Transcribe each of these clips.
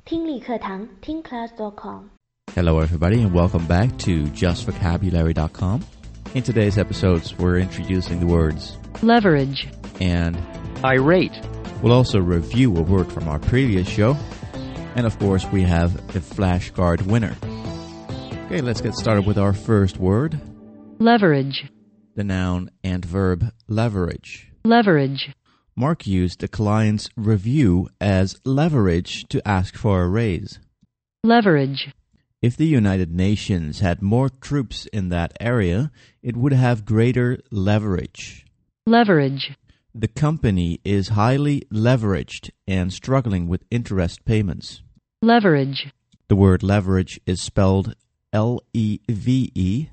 听力课堂听 class.com. Hello everybody and welcome back to justvocabulary.com. In today's episodes, we're introducing the words leverage and irate. We'll also review a word from our previous show. And of course, we have the flashcard winner. Okay, let's get started with our first word. Leverage. The noun and verb leverage. Leverage. Mark used the client's review as leverage to ask for a raise. Leverage. If the United Nations had more troops in that area, it would have greater leverage. Leverage. The company is highly leveraged and struggling with interest payments. Leverage. The word leverage is spelled Leverage.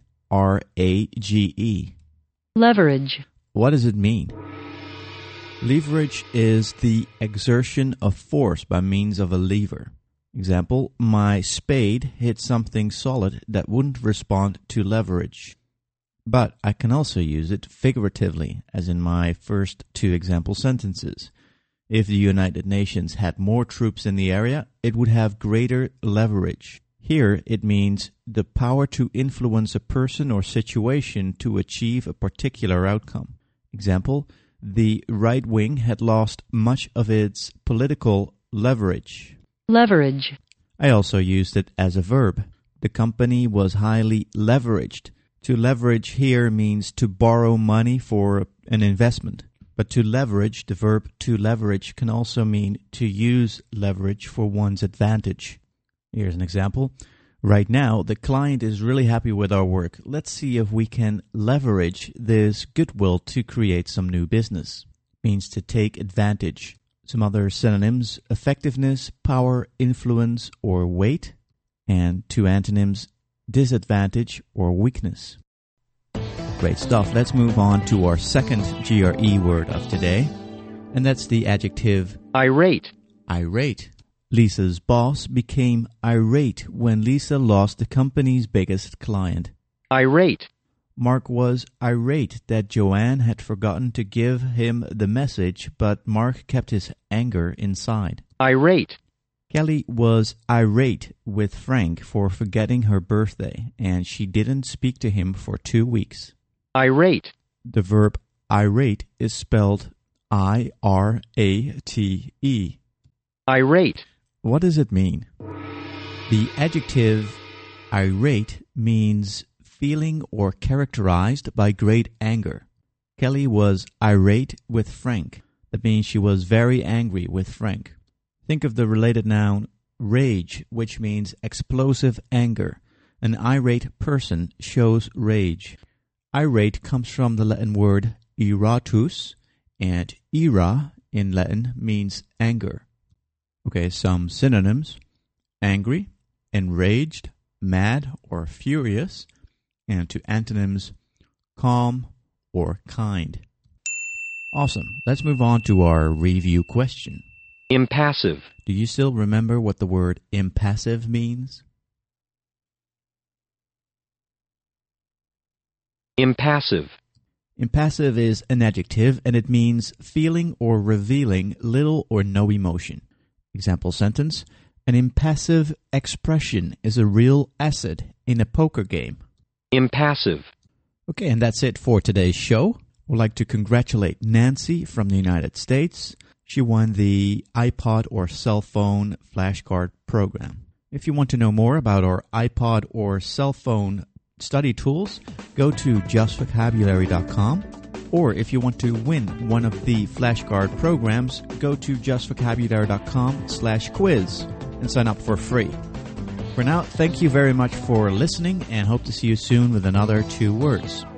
Leverage. What does it mean? Leverage is the exertion of force by means of a lever. Example, my spade hit something solid that wouldn't respond to leverage. But I can also use it figuratively, as in my first two example sentences. If the United Nations had more troops in the area, it would have greater leverage. Here, it means the power to influence a person or situation to achieve a particular outcome. Example, the right wing had lost much of its political leverage. Leverage. I also used it as a verb. The company was highly leveraged. To leverage here means to borrow money for an investment. But to leverage, the verb to leverage can also mean to use leverage for one's advantage. Here's an example. Right now, the client is really happy with our work. Let's see if we can leverage this goodwill to create some new business. Means to take advantage. Some other synonyms: effectiveness, power, influence, or weight. And two antonyms: disadvantage or weakness. Great stuff. Let's move on to our second GRE word of today. And that's the adjective irate. Irate. Lisa's boss became irate when Lisa lost the company's biggest client. Irate. Mark was irate that Joanne had forgotten to give him the message, but Mark kept his anger inside. Irate. Kelly was irate with Frank for forgetting her birthday, and she didn't speak to him for 2 weeks. Irate. The verb irate is spelled Irate. Irate. What does it mean? The adjective irate means feeling or characterized by great anger. Kelly was irate with Frank. That means she was very angry with Frank. Think of the related noun rage, which means explosive anger. An irate person shows rage. Irate comes from the Latin word iratus, and ira in Latin means anger. Okay, some synonyms: angry, enraged, mad or furious, and two antonyms: calm or kind. Awesome. Let's move on to our review question. Impassive. Do you still remember what the word impassive means? Impassive. Impassive is an adjective, and it means feeling or revealing little or no emotion. Example sentence: an impassive expression is a real asset in a poker game. Impassive. Okay, and that's it for today's show. We'd like to congratulate Nancy from the United States. She won the iPod or cell phone flashcard program. If you want to know more about our iPod or cell phone study tools, go to justvocabulary.com. Or if you want to win one of the flashcard programs, go to justvocabulary.com/quiz and sign up for free. For now, thank you very much for listening and hope to see you soon with another 2 words.